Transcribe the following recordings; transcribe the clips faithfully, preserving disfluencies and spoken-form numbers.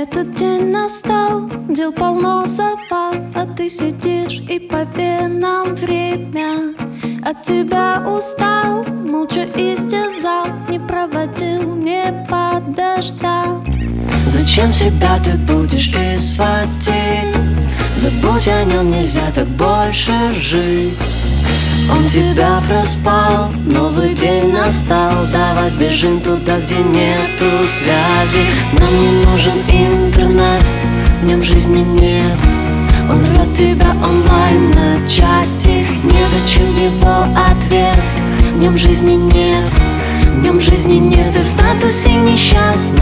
Этот день настал, дел полно запал, а ты сидишь и по венам время. От тебя устал, молча истязал, не проводил, не подождал. Зачем себя ты будешь изводить? Забудь о нем, нельзя так больше жить. Он тебя проспал, новый день настал. Давай сбежим туда, где нету связи. Нам не нужен интернет, в нем жизни нет. Он рвет тебя онлайн на части. Незачем его ответ, в нем жизни нет. В нем жизни нет, и в статусе несчастна.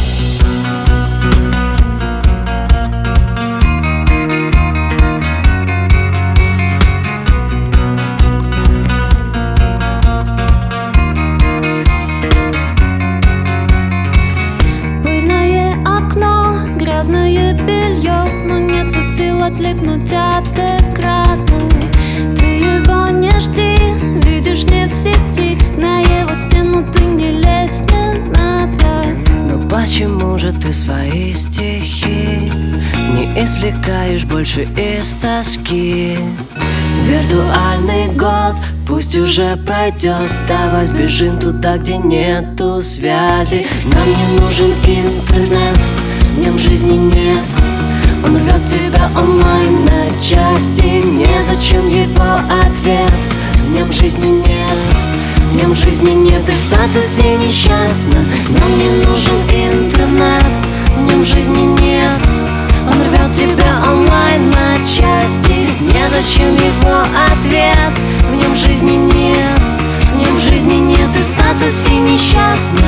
Грязное белье, но нету сил отлипнуть от экрана. Ты его не жди, видишь не в сети. На его стену ты не лезь, не надо. Но почему же ты свои стихи не извлекаешь больше из тоски? Виртуальный год пусть уже пройдет. Давай сбежим туда, где нету связи. Нам не нужен интернет, в нем жизни нет. Он рвет тебя онлайн на части. Незачем его ответ, в нем жизни нет. В нем жизни нет, и в статусе несчастна. Нам не нужен интернет, в нем жизни нет. Он рвет тебя онлайн на части. Незачем его ответ, в нем жизни нет. В нем жизни нет, и в статусе несчастна.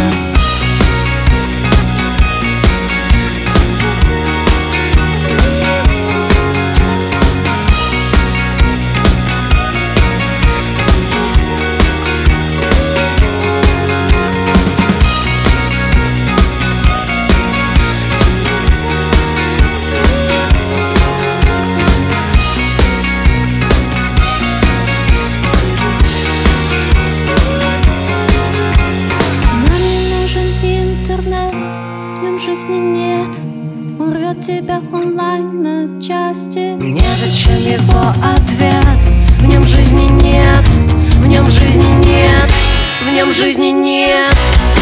Жизни нет, он рвет тебя онлайн на части. Незачем его ответ, в нем жизни нет. В нем жизни нет, в нем жизни нет.